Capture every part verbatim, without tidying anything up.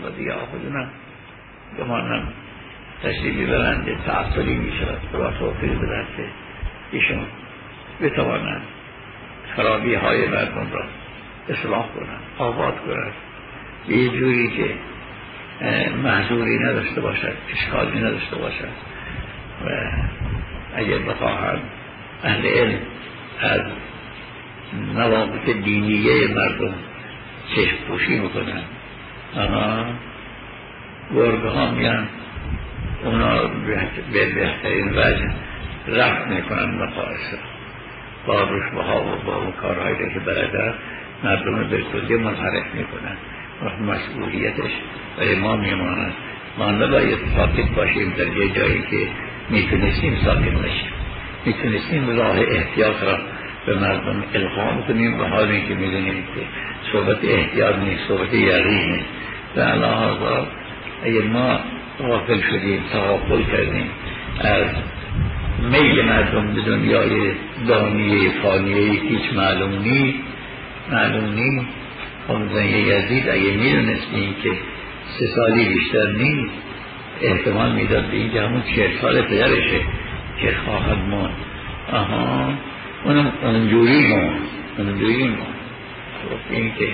و دیگه آخوزونم گمانم تشریفی برنده تعطلی می شود خدا توفیق بدهد که ایشون بتوانند خرابی های مردم را اصلاح کنند، آباد کنند یه جوری که محضوری نداشته باشد، اشکالی نداشته باشد و اگر بخواهند اهل علم از نواقص دینیه مردم چشم پوشی میکنن، اما گرگه ها میان اونا به بهترین وجه رفت میکنن مقایسه با رشبه ها و با اون کارهایی که برده مردم رو به کلی منحرف میکنن و مسئولیتش برای ما میماند. ما نباید ساکت باشیم در یه جایی که میتونستیم ساکت نشیم، میتونستیم راه احتیاط را به مردم القا کنیم و حالی که میدونیم که صحبت احتیاط نیست، صحبت یقین نیست. و علاوه اگر ما غافل شدیم، تغافل کردیم از میل مردم به دنیای دانیه فانیه هیچ معلوم نیست معلوم نیست خمزن یزید اگه میدونستیم که سه سالی بیشتر نیست احتمال میداد به این که همون چهل سال پدرشه که خواهد ماند. آها اونم اونجوری ماند اونجوری ماند این که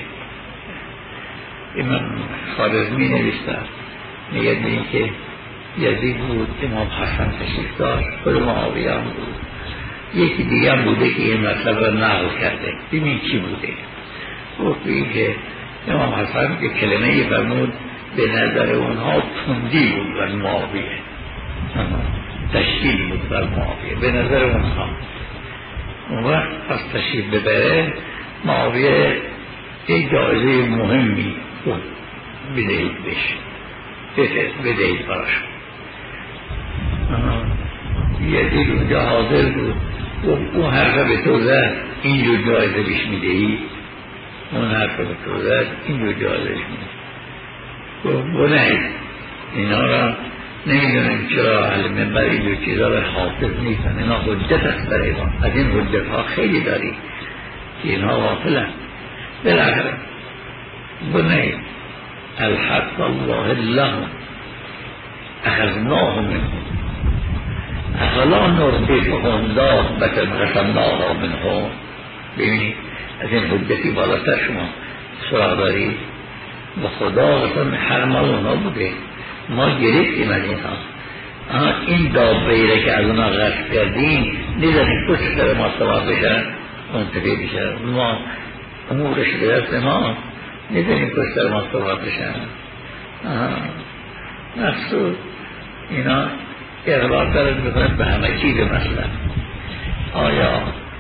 امام خوارزمی نوشته میگه این که یزید بود، امام حسن تشریف داشت، خود معاویه هم بود، یکی دیگه هم بوده که این مطلب را نقل کرده. ببین چی بوده؟ گفت این که امام حسن که کلمه فرمود به نظر اونها تندی بود بر معاویه، تشکیل بود بر معاویه به نظر اونها. اون وقت از تشریف ببره معاویه یک جایزه مهمی بود بدهید بشه بفرست بدهید براش. یزید اونجا حاضر بود و اون حرفه به تو زد اینجور جایزه بیش میدهی، اون حرفه به تو زد اینجور جایزه بیش میدهی. بنید اینا را نمیدونم چرا اهل منبر اینجور چیزا را حافظ نیستن، اینا حجت است برای ما. از این حجت ها خیلی داریم که اینا غافلن. بالاخره بنید الحق الله لهم اخذناه منهم افلا نرضیهم دابة قسمناها منهم. ببینید از این حجتی بالاتر شما سراغ دارید و خدا قسم هر مال اونا بوده، ما گرفتیم از اینها. اما این دابه‌ای که از اونا غصب کردیم نیزنیم پشت سر ما سوار بشن منتفع بشن، ما امورش به دست ما نیزنیم پشت سر ما سوار بشن. مقصود اینا اغراق دارد میکنند به همه چیز. مثلا آیا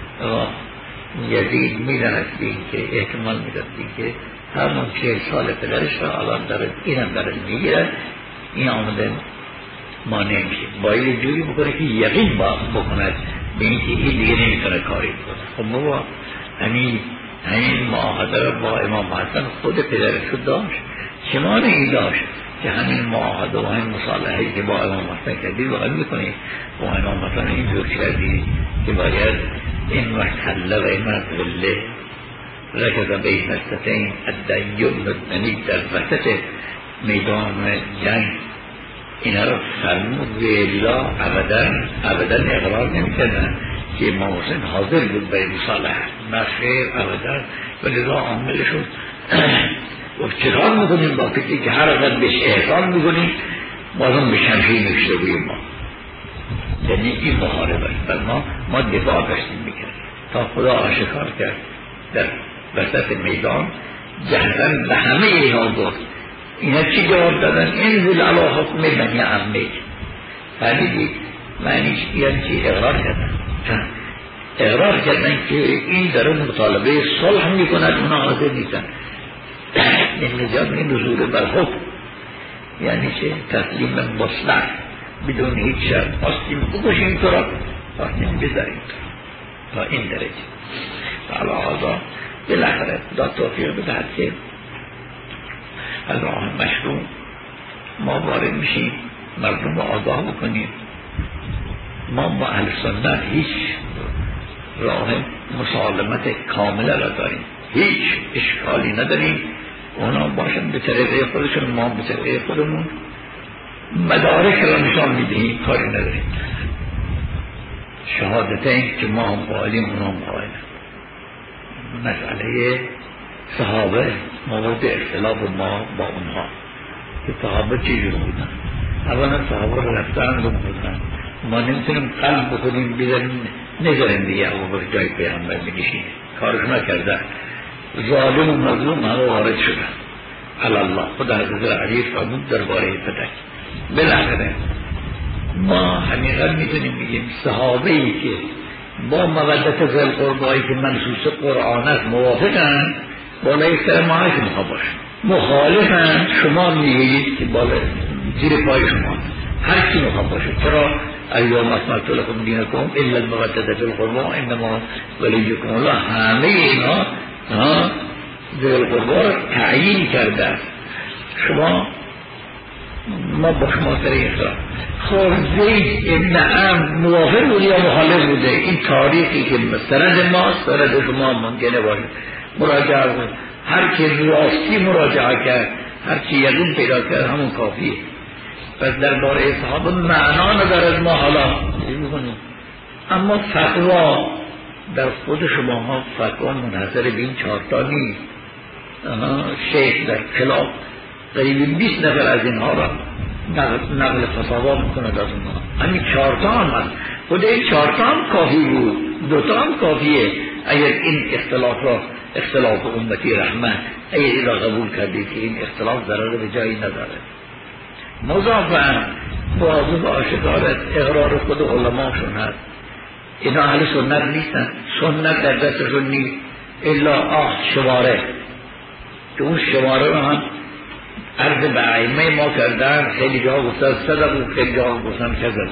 یزید میداند که احتمال میداد که همون چهل سال پدرش را الان دارد اینم دارد میگیرد، این آمده ما نمیشه باید یه جوری بکنه که یقین با بکند به این که این دیگه نمیتونه کاری بکنه. خب ما همین همین معاهده را با امام حسن خود پدرش رو داشت، چه مانعی داشت که همین معاهده و همین مصالحه‌ای که با امام حسن کردید واقعا میکنید با امام حسن اینجور کردید که باید این محله و این محله رکض بین الستین الدیم ندنی در وسط میدان جنگ اینا رو فرمود ویلا ابدا ابدا اقرار نمی‌کردن که امام حسن حاضر بود برای مصالحه، نه خیر ابدا. ولی را عامل شد و چرا میکنیم با فکری که هر وقت بهش احسان میکنیم بازم به شمشیر نکشته بودیم ما، یعنی این محاربه بر ما ما دفاع داشتیم میکردیم تا خدا آشکار کرد در وسط میدان جهرن به همه اینا گفت اینا چی جواب دادن؟ انزل علی حکم بنی عمه. فهمیدید معنیش یعنی چی؟ اقرار کردن اقرار کردن که این داره مطالبه صلح میکند، اونا حاضر نیستن. این نجات این نزول بر حکم یعنی چه؟ تسلیم مصلح بدون هیچ شرط، خواستیم بکشیم تو را، خواستیم بذاریم تو را تا این درجه. علاوه بالاخره خدا توفیق بدهد که از راه مشروع ما وارد میشیم، مردم رو آگاه بکنیم. ما با اهل سنت هیچ راه مسالمت کامله را داریم، هیچ اشکالی نداریم اونا باشن به طریقه خودشون، ما به طریقه خودمون مدارک را نشان میدهیم، کاری نداریم. شهادتین که ما هم قائلیم اونا هم قائلیم. مسئله صحابه مورد اختلاف ما با اونها که صحابه چیزی بودن. اولا صحابه رو رفتن رو بودن، ما نمیتونیم قلب بکنیم بیداریم نذاریم دیگه ابوبکر جای پیغمبر بنشینه، کارش نکردن. ظالم و مظلوم همه وارد شدن. الله خدا حضرت علی فرمود درباره پدر. بالاخره ما حقیقت میتونیم بگیم صحابه ای که با مودت ذی القربایی که منصوص قرآن است موافقن، بالای سر ما هست میخواه باشن. مخالفن شما میگید که بالا زیر پای شما هر کی میخواه باشه. چرا ایام اکملت لکم دینکم الا المودة فی القربا انما ولیکم الله. همه اینا ذی القربا را تعیین کرده. شما ما با شما سر اختلاف. خب زید ابن عمرو موافق بود یا مخالف بوده؟ این تاریخی که سند ما سند شما ممکنه باشه. مراجعه بود، هر که راستی مراجعه کرد، هر که یقین پیدا کرد همون کافیه. پس درباره صحابه معنا ندارد ما حالا می‌کنیم. اما فتوا در خود شما ها فتوا منحصر به این چهارتا نیست. شیخ در خلاف قریب بیست نفر از اینها را نقل, نقل فتاوا میکنه از اونها. همین چهارتا هم هست. خود این چهارتا هم کافی بود، دوتا هم کافیه. اگر این اختلاف را اختلاف امتی رحمت اگر این را قبول کردید که این اختلاف ضرر به جایی نداره. مضافاً واضح آشکارت اقرار خود علماشون هست. اینا اهل سنت نیستن، سنت در دستشون نیست الا آه شواره که اون شواره رو هم عرض به ائمه ما کردن. خیلی جا گفتن صدق و خیلی جا گفتن کذب.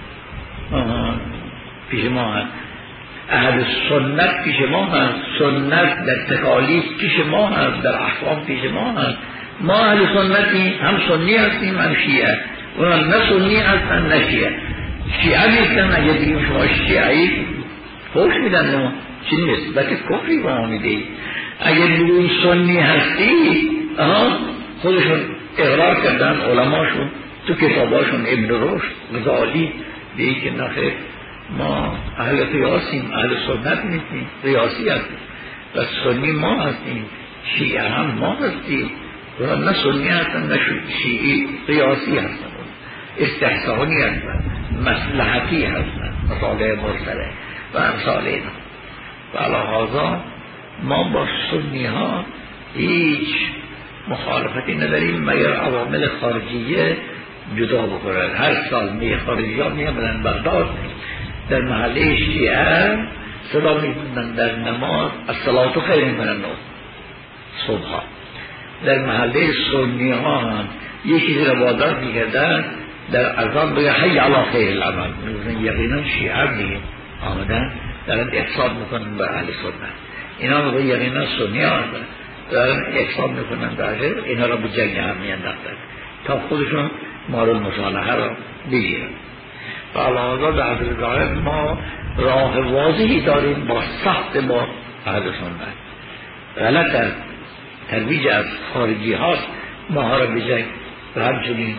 پیش ما هست اهل سنت، پیش ما هست سنت در تکالیف، پیش ما هست در احکام، پیش ما هست. ما اهل سنتی هم سنی هستیم هم شیعه. اونا نه سنی هستن نه شیعه. شیعه نیستن. اگه بگیم شما شیعه خوش میدن ما چی نسبت کفری با ما میده. اگه بگیم سنی هستی خودشون اقرار کردن علماشون تو کتاباشون، ابن رشد، غزالی دیگه که نخیر ما اهل قیاسیم، اهل سنت نیستیم، قیاسی هستیم. و سنی ما هستیم، شیعه هم ما هستیم. اونا نه سنی هستن نه شیعی، قیاسی هستن، استحسانی هستن، مصلحتی هستن، مصالح مرسله و امثال اینا. و علاوه ما با سنی ها هیچ مخالفتی نداریم مگر عوامل خارجیه جدا بکنن. هر سال می خارجی ها می آمدن بغداد در محله شیعه صدا می بودن در نماز الصلاة خیر من النوم صبح. در محله سنی ها هم یکی را وادار می کردن در اذان بگه حی علی خیر العمل. یقینا شیعه دیگه آمدن دارن احساب میکنن بر اهل سنت. اینا میگه یقینا سنی ها هستن دارن احساب میکنن داخل اینا را به جنگ هم میانداختن تا خودشون مورد مصالحه را بگیرن. و علاوه در حضرت ظاهر ما راه واضحی داریم با سخت با اهل سنت. غلط است ترویج از خارجی هاست ما را به جنگ. و همچنین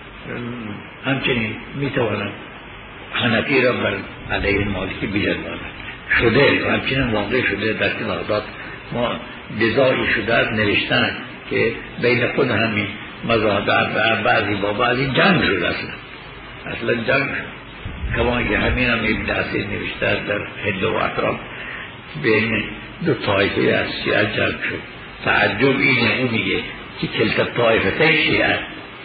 همچنین میتوانند حنفی را بر علیه مالکی بجنبانند شده و همچنین واقع شده. در بغداد ما نزاعی شده نوشتن که بین خود همین مذاهب بعضی با بعضی جنگ شده. اصلا اصلا جنگ شد. کما که همین هم ابن حسین نوشته در هند و اطراف بین دو طایفه از شیعه جنگ شد. تعجب اینه اون میگه که کلتا طایفه شیعه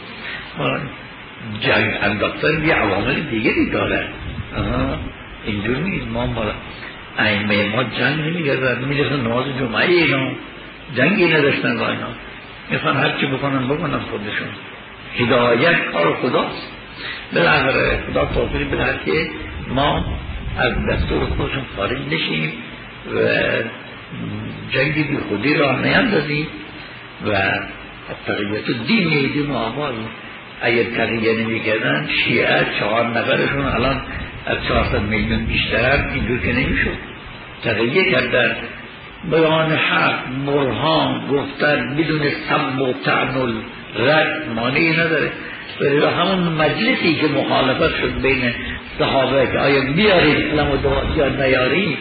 جنگ انداختن یه عوامل دیگری داره. اینجور نیست. ما ائمه ما جنگ نمیگردن میرسن نماز جمعه اینا جنگی نداشتن با اینا میخوان هرچی بکنن بکنن خودشون. هدایت کار خداست. بالاخره خدا توفیق بده که ما از دستور خودشون خارج نشیم و جنگی بی خودی را نیندازیم و تقییت دین نیدیم و آمال. اگر تقییه نمی کردن شیعه چهار نفرشون الان از چهارصد میلیون بیشتر اینجور که نمی شد. تقییه کردن بیان حق برهان گفتن بدون سب و تعمل رد مانعی نداره. و همون مجلسی که مخالفت شد بین صحابه که آیا بیارید علم و دعا یا نیارید،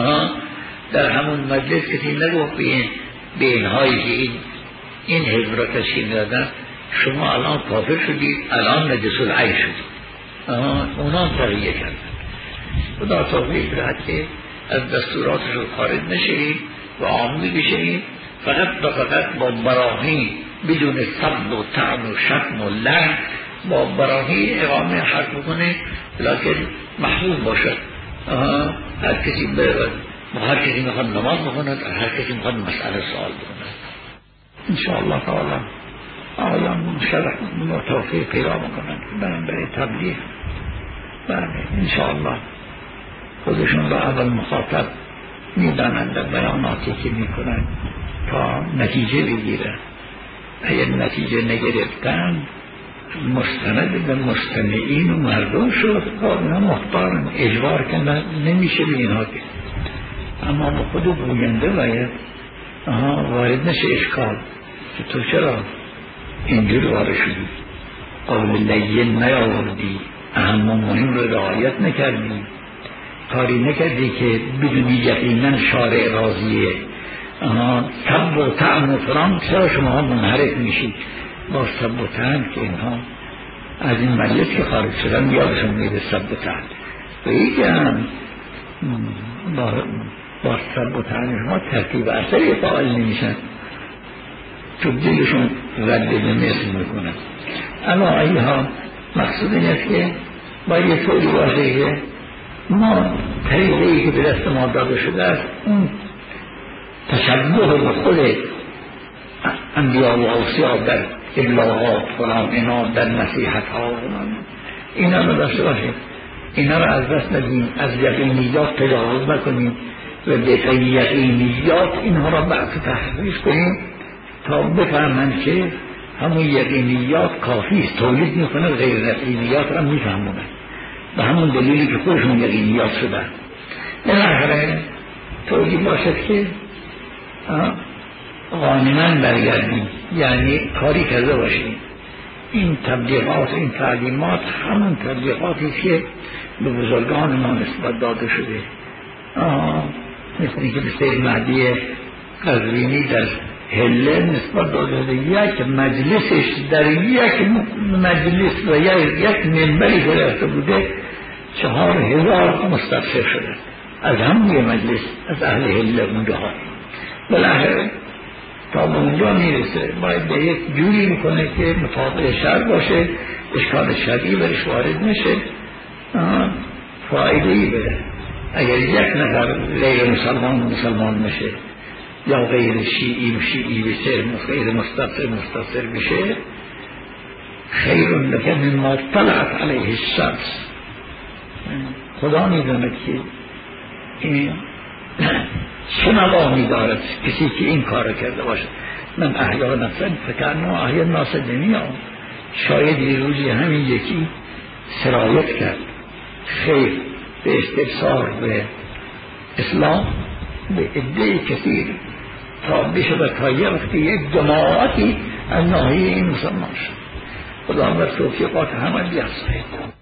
در همون مجلس کسی نگفت به اینهایی که این این حزب را تشکیل دادن شما الان کافر شدید، الان نجس العین شدید. اونا تغییر کردن. خدا توفیق دهد که از دستوراتش خارج نشید و عامی بشید، فقط و فقط با براهین بدون صد و طعن و شتم و لعن با براهین اقامه حق بکنه، لکن محبوب باشد. هر کسی برود، هر کسی میخواد نماز بخوند، هر کسی میخواد مسئله سوال بکند. انشاءالله تعالی آیان شرح و توفیق پیدا میکنند برای برای تبلیغ. بله انشاءالله خودشون را اول مخاطب میدانند در بیاناتی که میکنند تا نتیجه بگیرند. اگر نتیجه نگرفتن مستند به مستمعین و مردم شد، اینا مختارن، اجبار که نمیشه به اینها که، اما با خود گوینده باید وارد نشه اشکال که تو چرا اینجور وارد شدی، قول لین نیاوردی، اهم و مهم رو رعایت نکردی، کاری نکردی که بدونی یقینا شارع راضیه، سب و طعن و فرام، چرا شما ها منحرف میشید با سب و طعن که اینها از این مجلس که خارج شدن یادشون میده سب و طعن و یکی هم با, با سب و طعن شما ترتیب اثری فعال نمیشن، تو دلشون رد به مثل میکنن. اما ایها مقصود این است که باید یه طوری باشه که ما طریقی که به دست ما داده شده است اون تشبه به خود انبیاء و اوصیا در ابلاغات فلان اینا در نصیحت ها اینا رو داشته باشیم، اینا رو از دست ندیم، از یقینیات تجاوز نکنیم و به یقینیات اینها را بعد تحقیق کنیم تا بفهمند که همون یقینیات کافی است، تولید میکنه غیر یقینیات را میفهمونه به همون دلیلی که خودشون یقینیات شدن. بالاخره تولید باشد که غانماً برگردیم، یعنی کاری کرده باشیم. این تبلیغات، این تعلیمات همون تبلیغاتی که به بزرگان ما نسبت داده شده، مثل که به سید مهدی قزوینی در هله نسبت داده شده، یک مجلسش در یک مجلس و یک منبری گرفته بوده چهار هزار مستبشر شده از همون یه مجلس از اهل هله اونجا ها. بالاخره تا به اونجا میرسه باید به یک جوری میکنه که مطابق شرع باشه، اشکال شرعی برش وارد نشه، فایده ای بده. اگر یک نفر غیر مسلمان مسلمان میشه یا غیر شیعی شیعی بشه، غیر مستبصر مستبصر بشه، خیر لک مما طلعت علیه الشمس. خدا میدونه که این چه نوامی دارد کسی که این کار کرده باشه. من احیا نفسن فکرنا احیا ناس دنیا، شاید یه روزی همین یکی سرایت کرد خیر به استبصار به اسلام به عده کثیر تا بشه تا یه وقتی یک جماعتی از ناحیه این مسلمان شد. خدا بر توفیقات همه بیافزاید.